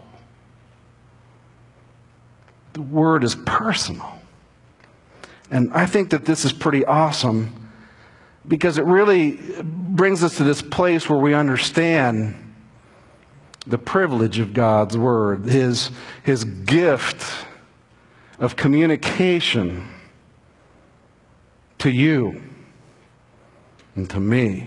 The Word is personal. And I think that this is pretty awesome because it really brings us to this place where we understand the privilege of God's Word, His, His gift of communication to you and to me.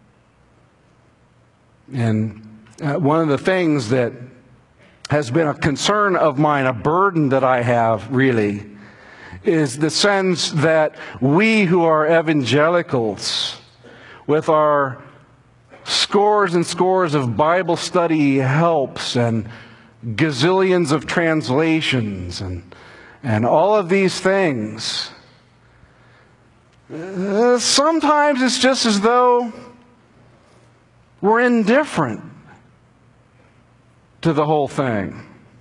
And uh, one of the things that has been a concern of mine, a burden that I have really, is the sense that we who are evangelicals, with our scores and scores of Bible study helps and gazillions of translations and, and all of these things, Uh, sometimes it's just as though we're indifferent to the whole thing.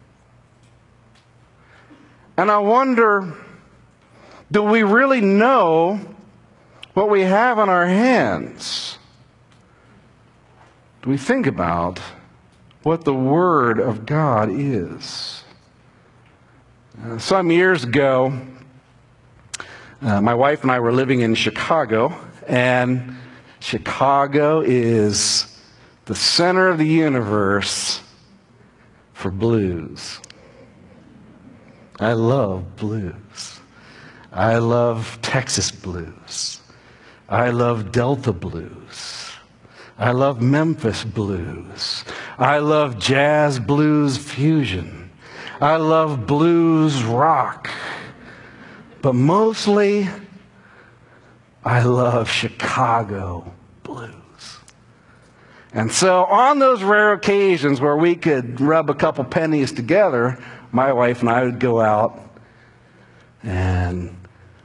And I wonder, do we really know what we have on our hands? Do we think about what the Word of God is? Uh, some years ago, Uh, my wife and I were living in Chicago, and Chicago is the center of the universe for blues. I love blues. I love Texas blues. I love Delta blues. I love Memphis blues. I love jazz blues fusion. I love blues rock. But mostly, I love Chicago blues. And so on those rare occasions where we could rub a couple pennies together, my wife and I would go out and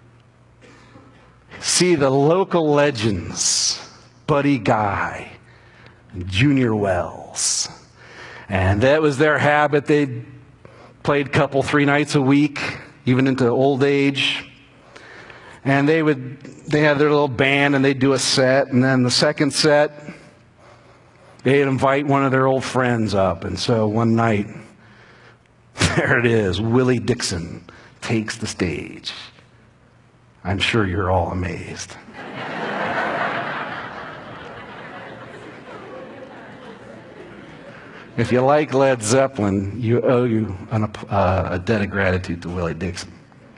see the local legends, Buddy Guy and Junior Wells. And that was their habit. They played a couple, three nights a week, even into old age. And they would, they had their little band and they'd do a set. And then the second set, they'd invite one of their old friends up. And so one night, there it is, Willie Dixon takes the stage. I'm sure you're all amazed. If you like Led Zeppelin, you owe you an, uh, a debt of gratitude to Willie Dixon.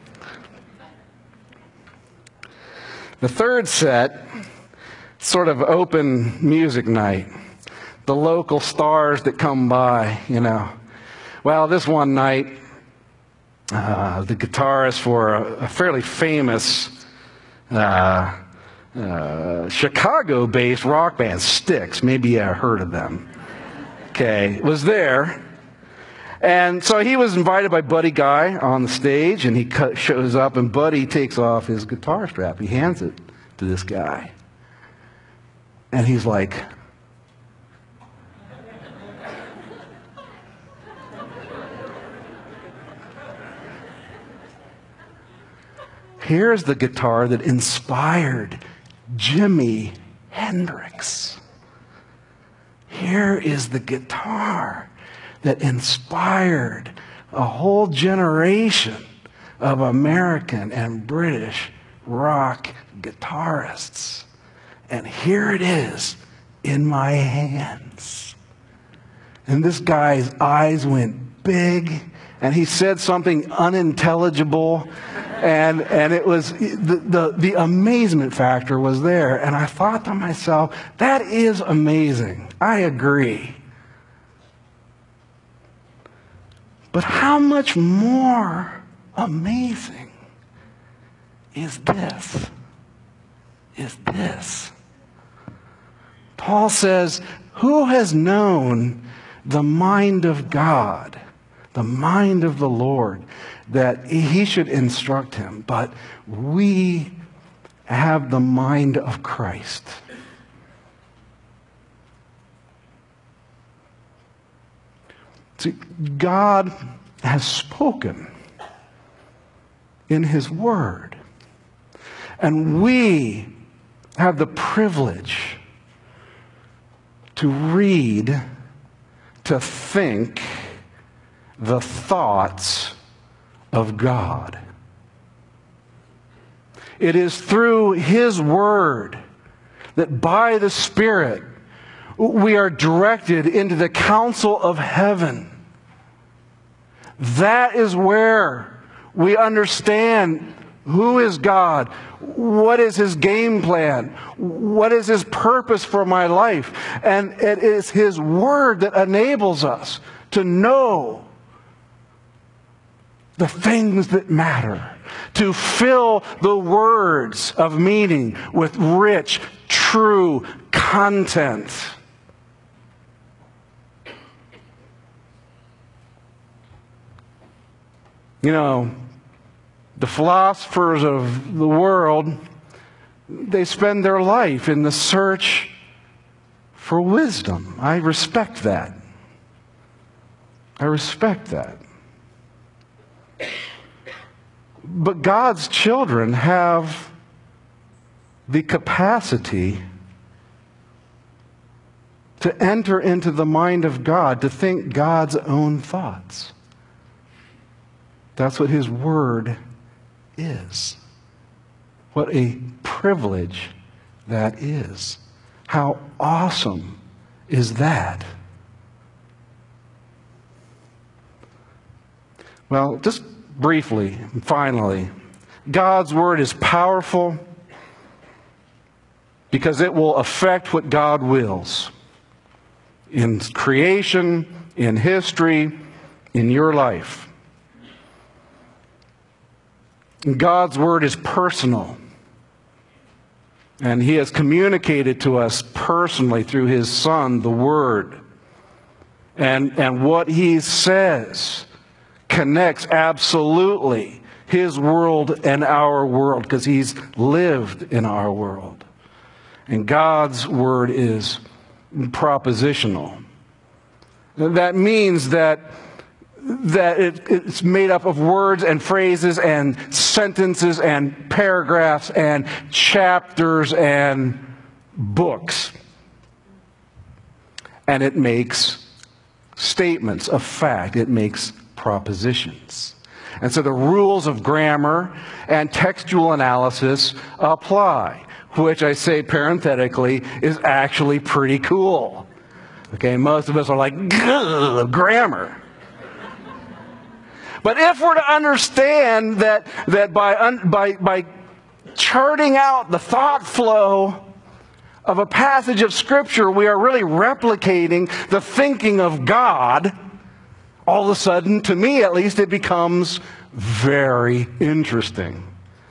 The third set, sort of open music night. The local stars that come by, you know. Well, this one night, uh, the guitarist for a, a fairly famous uh, uh, Chicago-based rock band, Styx, maybe you heard of them. Okay, was there. And so he was invited by Buddy Guy on the stage, and he cut, shows up, and Buddy takes off his guitar strap. He hands it to this guy. And he's like, here's the guitar that inspired Jimi Hendrix. Here is the guitar that inspired a whole generation of American and British rock guitarists. And here it is in my hands. And this guy's eyes went big, and he said something unintelligible, and and it was the, the the amazement factor was there. And I thought to myself, that is amazing. I agree. But how much more amazing is this? Is this? Paul says, who has known the mind of God, the mind of the Lord, that he should instruct him? But we have the mind of Christ. See, God has spoken in his word. And we have the privilege to read, to think the thoughts of God. It is through his word that by the Spirit we are directed into the counsel of heaven. That is where we understand who is God, what is his game plan, what is his purpose for my life. And it is his word that enables us to know the things that matter, to fill the words of meaning with rich, true content. You know, the philosophers of the world, they spend their life in the search for wisdom. I respect that. I respect that. But God's children have the capacity to enter into the mind of God, to think God's own thoughts. That's what his word is. What a privilege that is. How awesome is that? Well, just briefly, finally, God's word is powerful because it will affect what God wills in creation, in history, in your life. God's word is personal, and he has communicated to us personally through his Son, the Word. And, and what he says connects absolutely his world and our world, because he's lived in our world. And God's word is propositional. That means that that it, it's made up of words and phrases and sentences and paragraphs and chapters and books. And it makes statements of fact. It makes propositions. And so the rules of grammar and textual analysis apply, which I say parenthetically is actually pretty cool. Okay, most of us are like, grammar. But if we're to understand that, that by, un, by, by charting out the thought flow of a passage of Scripture, we are really replicating the thinking of God, all of a sudden, to me at least, it becomes very interesting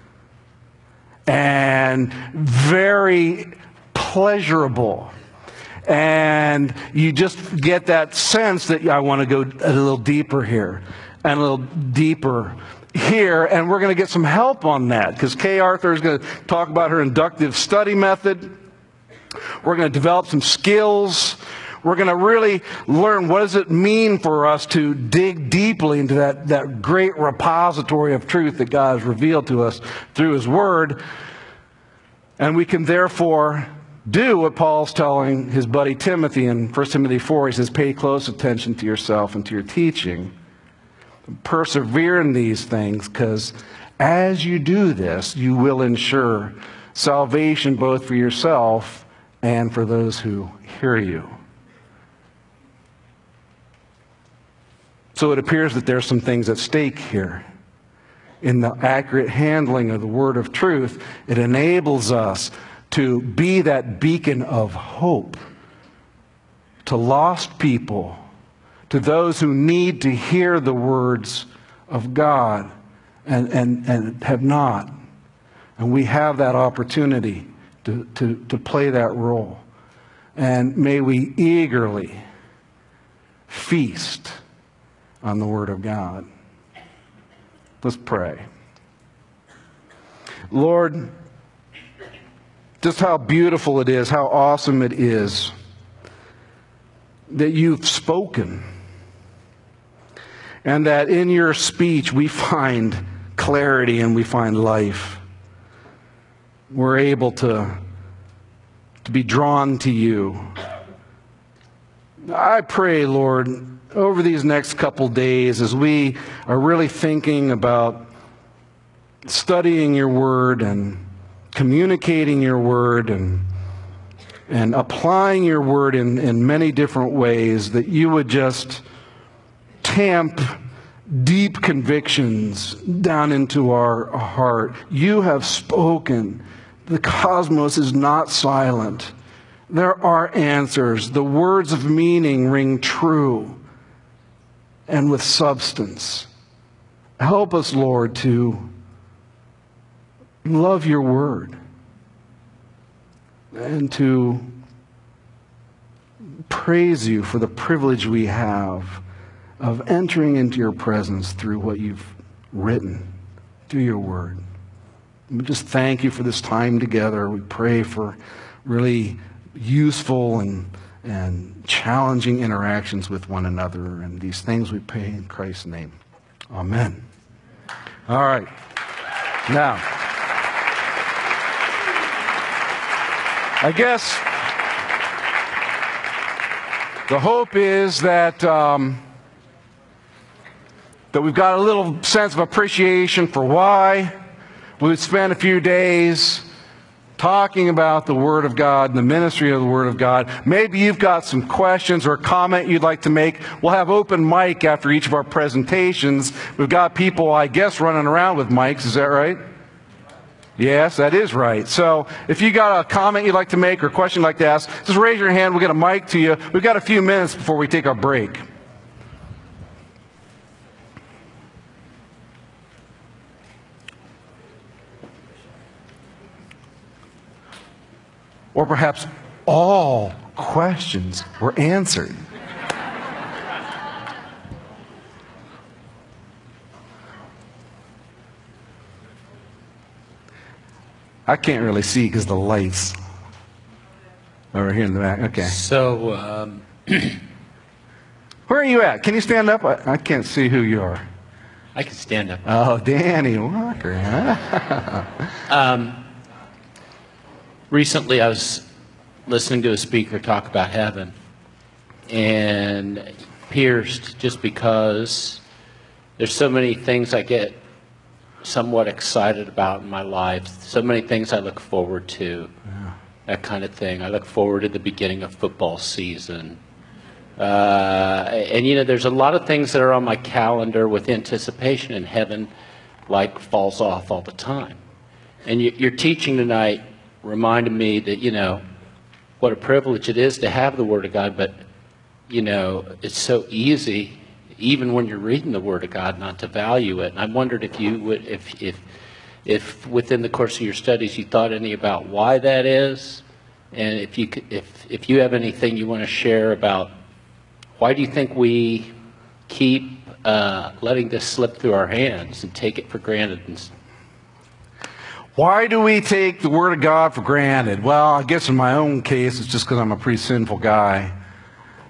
and very pleasurable. And you just get that sense that I want to go a little deeper here. And a little deeper here, and we're going to get some help on that, because Kay Arthur is going to talk about her inductive study method. We're going to develop some skills. We're going to really learn what does it mean for us to dig deeply into that, that great repository of truth that God has revealed to us through His Word. And we can therefore do what Paul's telling his buddy Timothy in First Timothy four. He says, pay close attention to yourself and to your teaching. Persevere in these things, because as you do this, you will ensure salvation both for yourself and for those who hear you. So it appears that there's some things at stake here. In the accurate handling of the word of truth, it enables us to be that beacon of hope to lost people, to those who need to hear the words of God and, and, and have not. And we have that opportunity to, to, to play that role. And may we eagerly feast on the Word of God. Let's pray. Lord, just how beautiful it is, how awesome it is that you've spoken, and that in your speech we find clarity and we find life. We're able to, to be drawn to you. I pray, Lord, over these next couple days, as we are really thinking about studying your word and communicating your word and and applying your word in, in many different ways, that you would just tamp deep convictions down into our heart. You have spoken. The cosmos is not silent. There are answers. The words of meaning ring true and with substance. Help us, Lord, to love your word and to praise you for the privilege we have of entering into your presence through what you've written, through your word. We just thank you for this time together. We pray for really useful and, and challenging interactions with one another. And these things we pray in Christ's name. Amen. All right. Now, I guess the hope is that um, that we've got a little sense of appreciation for why we would spend a few days talking about the Word of God and the ministry of the Word of God. Maybe you've got some questions or a comment you'd like to make. We'll have open mic after each of our presentations. We've got people, I guess, running around with mics. Is that right? Yes, that is right. So if you got a comment you'd like to make or a question you'd like to ask, just raise your hand. We'll get a mic to you. We've got a few minutes before we take our break. Or perhaps all questions were answered. I can't really see because the lights over here in the back. Okay. So, um, where are you at? Can you stand up? I, I can't see who you are. I can stand up. Oh, Danny Walker. Huh? Um, recently, I was listening to a speaker talk about heaven, and pierced just because there's so many things I get somewhat excited about in my life, so many things I look forward to, yeah. That kind of thing. I look forward to the beginning of football season. Uh, and, you know, there's a lot of things that are on my calendar with anticipation in heaven, like falls off all the time. And you, your teaching tonight reminded me that, you know, what a privilege it is to have the Word of God, but, you know, it's so easy, even when you're reading the Word of God, not to value it. And I wondered if you would, if, if, if within the course of your studies you thought any about why that is, and if you could, if if you have anything you want to share about why do you think we keep uh, letting this slip through our hands and take it for granted? And why do we take the Word of God for granted? Well, I guess in my own case, it's just because I'm a pretty sinful guy.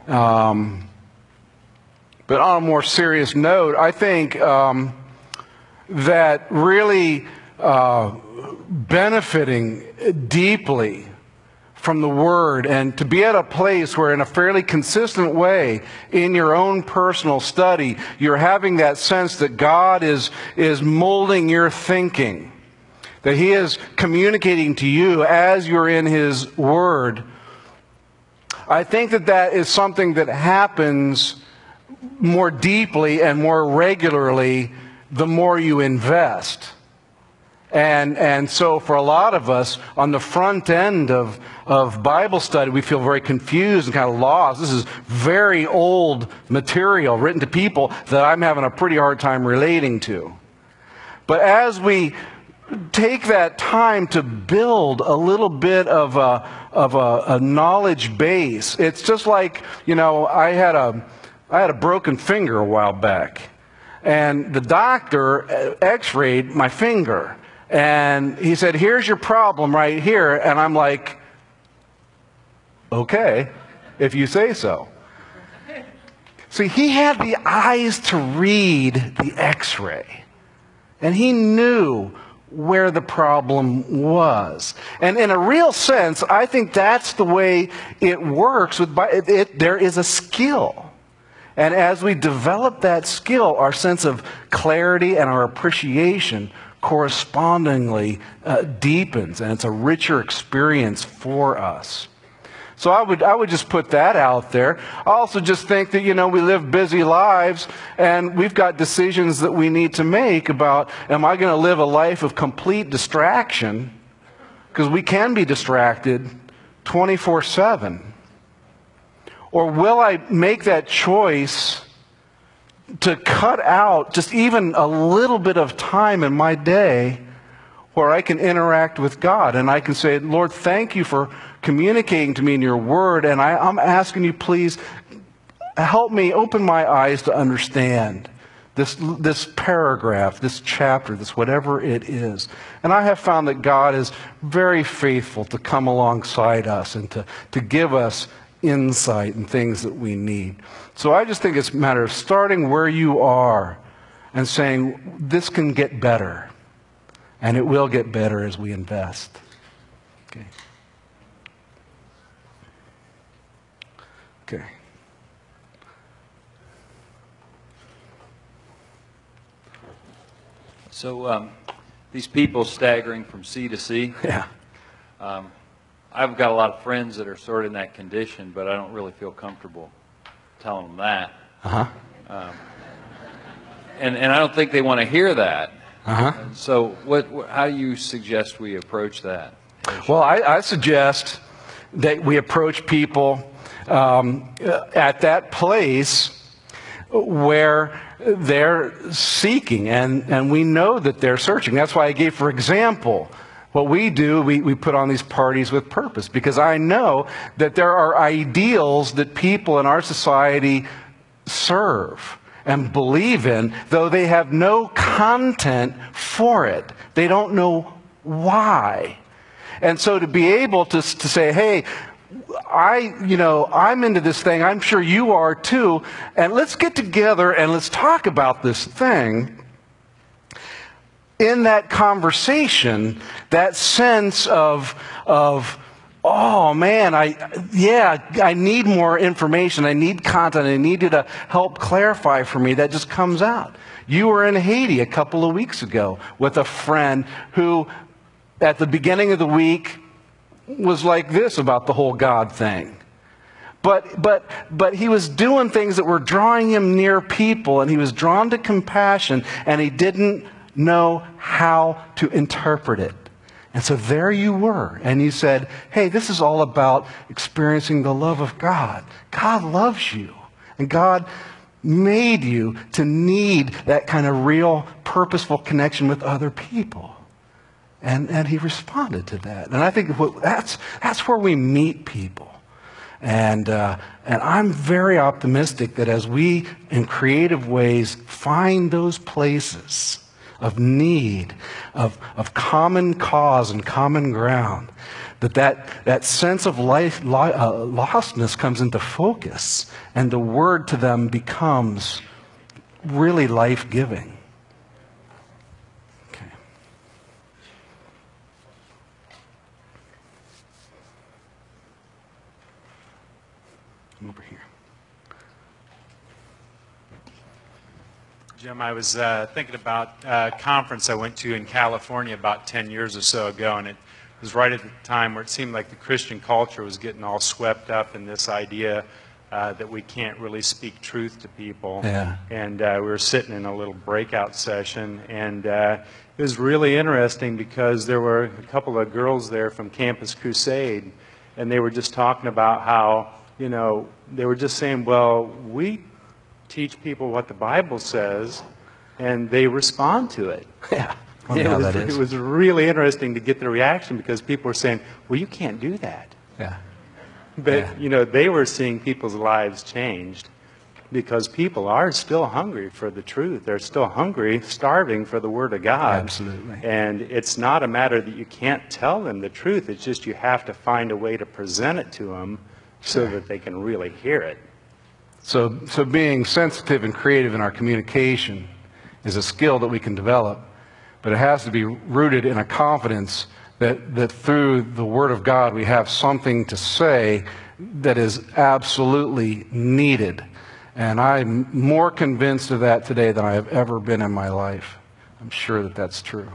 Um, but on a more serious note, I think um, that really uh, benefiting deeply from the Word, and to be at a place where in a fairly consistent way in your own personal study, you're having that sense that God is, is molding your thinking, that He is communicating to you as you're in His Word. I think that that is something that happens more deeply and more regularly the more you invest. And and so for a lot of us, on the front end of, of Bible study, we feel very confused and kind of lost. This is very old material written to people that I'm having a pretty hard time relating to. But as we take that time to build a little bit of a, of a, a knowledge base, it's just like, you know, I had a, I had a broken finger a while back. And the doctor x-rayed my finger. And he said, here's your problem right here. And I'm like, okay, if you say so. See, he had the eyes to read the x-ray. And he knew where the problem was. And in a real sense, I think that's the way it works. With it, it, there is a skill. And as we develop that skill, our sense of clarity and our appreciation correspondingly uh, deepens, and it's a richer experience for us. So I would I would just put that out there. I also just think that, you know, we live busy lives, and we've got decisions that we need to make about, am I going to live a life of complete distraction? Because we can be distracted twenty-four seven. Or will I make that choice to cut out just even a little bit of time in my day where I can interact with God, and I can say, Lord, thank you for communicating to me in your word, and I, I'm asking you, please help me open my eyes to understand this, this paragraph, this chapter, this whatever it is. And I have found that God is very faithful to come alongside us and to, to give us insight and things that we need. So I just think it's a matter of starting where you are and saying, this can get better. And it will get better as we invest. Okay. Okay. So um, these people staggering from sea to sea. Yeah. Um, I've got a lot of friends that are sort of in that condition, but I don't really feel comfortable telling them that. Uh-huh. Um, and, and I don't think they want to hear that. Uh-huh. So what, what, how do you suggest we approach that? Well, I, I suggest that we approach people um, at that place where they're seeking, and, and we know that they're searching. That's why I gave, for example, what we do, we, we put on these parties with purpose, because I know that there are ideals that people in our society serve and believe in, though they have no content for it. They don't know why. And so to be able to, to say, hey, I, you know, I'm into this thing, I'm sure you are too, and let's get together and let's talk about this thing. In that conversation, that sense of, of, oh man, I, yeah, I need more information, I need content, I need you to help clarify for me, that just comes out. You were in Haiti a couple of weeks ago with a friend who, at the beginning of the week, was like this about the whole God thing. But, but, but he was doing things that were drawing him near people, and he was drawn to compassion, and he didn't know how to interpret it. And so there you were, and you said, hey, this is all about experiencing the love of God. God loves you, and God made you to need that kind of real, purposeful connection with other people. And, and he responded to that. And I think that's, that's where we meet people. And, uh, and I'm very optimistic that as we, in creative ways, find those places of need, of, of common cause and common ground, that that, that sense of life, li, uh, lostness comes into focus, and the Word to them becomes really life-giving. Okay. Over here. Jim, I was uh, thinking about a conference I went to in California about ten years or so ago, and it was right at the time where it seemed like the Christian culture was getting all swept up in this idea uh, that we can't really speak truth to people. Yeah. And uh, we were sitting in a little breakout session, and uh, it was really interesting because there were a couple of girls there from Campus Crusade, and they were just talking about how, you know, they were just saying, well, we teach people what the Bible says, and they respond to it. Yeah. I It wonder how was, that is. it was really interesting to get the reaction because people were saying, well, you can't do that. Yeah. But, Yeah. you know, they were seeing people's lives changed because people are still hungry for the truth. They're still hungry, starving for the Word of God. Absolutely. And it's not a matter that you can't tell them the truth. It's just you have to find a way to present it to them so Sure. that they can really hear it. So, so being sensitive and creative in our communication is a skill that we can develop, but it has to be rooted in a confidence that, that through the Word of God we have something to say that is absolutely needed. And I'm more convinced of that today than I have ever been in my life. I'm sure that that's true.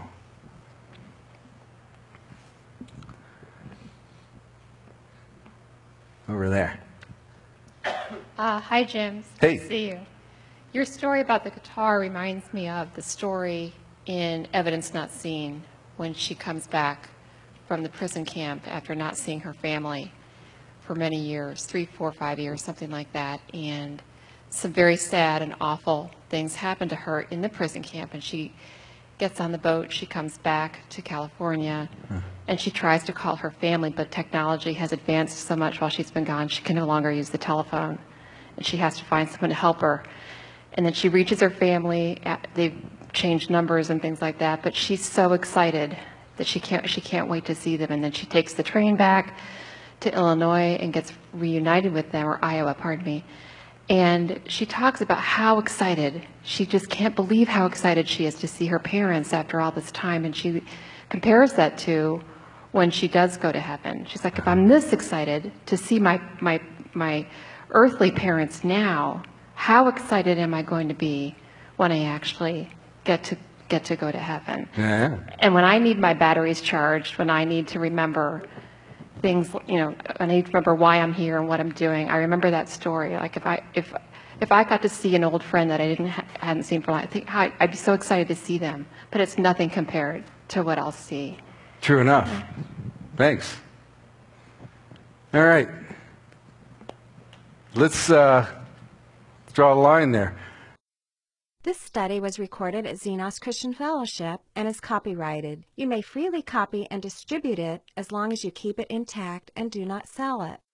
Over there. Uh, hi, Jim. It's Hey. Good to see you. Your story about the guitar reminds me of the story in Evidence Not Seen when she comes back from the prison camp after not seeing her family for many years, three, four, five years, something like that. And some very sad and awful things happen to her in the prison camp. And she gets on the boat, she comes back to California, and she tries to call her family, but technology has advanced so much while she's been gone, she can no longer use the telephone. And she has to find someone to help her. And then she reaches her family. at- They've changed numbers and things like that, but she's so excited that she can't she can't wait to see them. And then she takes the train back to Illinois and gets reunited with them, or Iowa, pardon me. And she talks about how excited, she just can't believe how excited she is to see her parents after all this time. And she compares that to when she does go to heaven. She's like, if I'm this excited to see my my my earthly parents now, how excited am I going to be when I actually get to get to go to heaven? Yeah. And when I need my batteries charged, when I need to remember things, you know, I need to remember why I'm here and what I'm doing, I remember that story. Like if I if if I got to see an old friend that I didn't ha- hadn't seen for a while, I think I'd I'd be so excited to see them. But it's nothing compared to what I'll see. True enough. Thanks. All right. Let's uh, draw a line there. This study was recorded at Xenos Christian Fellowship and is copyrighted. You may freely copy and distribute it as long as you keep it intact and do not sell it.